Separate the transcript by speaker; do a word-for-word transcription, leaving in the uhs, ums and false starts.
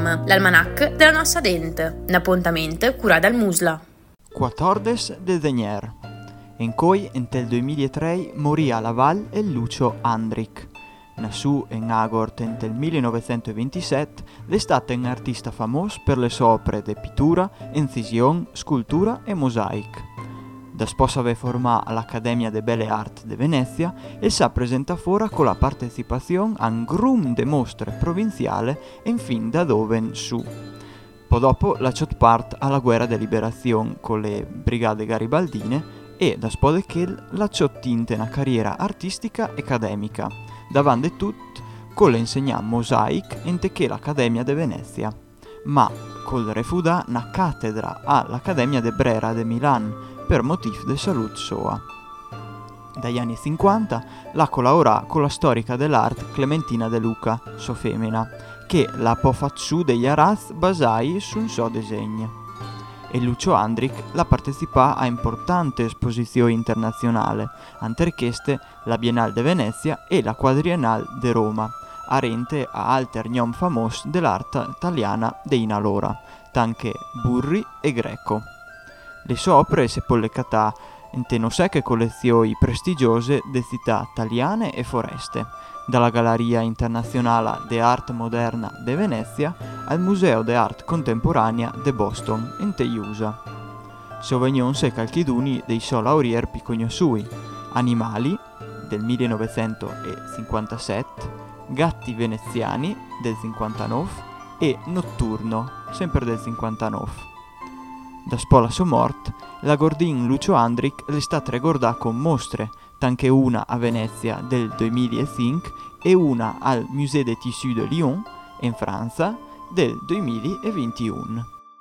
Speaker 1: Film, l'almanach della nostra dente, un appuntamento curato dal Musla.
Speaker 2: quattordici de Degner. In cui, nel duemilatré, morì a Laval il Lucio Andrich. Nasu in Agort nel millenovecentoventisette, è stato un artista famoso per le sue opere di pittura, incisione, scultura e mosaic. Da sposa aveva formato all'Accademia de Belle Arti di Venezia e si presenta fuori con la partecipazione a un grum de mostre provinciale e fin da dove in su. Poi dopo lasciò parte alla guerra di liberazione con le brigate garibaldine e da spode che lasciò tinte una carriera artistica e accademica, davanti a tutto con l'insegnà mosaic in che l'Accademia de Venezia, ma col refudà una cattedra all'Accademia de Brera de Milan per motivi di salute sua. Dagli anni cinquanta la collabora con la storica dell'arte Clementina De Luca, sua femmina, che la po facciù degli araz basai sul suo disegno. E Lucio Andrich la partecipà a importanti esposizioni internazionali, antercheste la Biennale de Venezia e la Quadriennale de Roma, arente a alter nom famos dell'arte italiana de inalora, tanche Burri e Greco. Le sue opere si pubblicata in non sé che collezioni prestigiose di città italiane e foreste, dalla Galleria Internazionale de Arte Moderna de Venezia al Museo de Arte Contemporanea de Boston, in U S A. Sovegnon se calchiduni dei suoi laurier più conosciuti: Animali, del millenovecentocinquantasette, Gatti veneziani, del cinquantanove, e Notturno, sempre del cinquantanove. Da spola sua morte, la Gordin Lucio Andrich è stata ricordata con mostre, tanche una a Venezia del duemilacinque e una al Musée des Tissus de Lyon, in Francia, del duemilaventuno.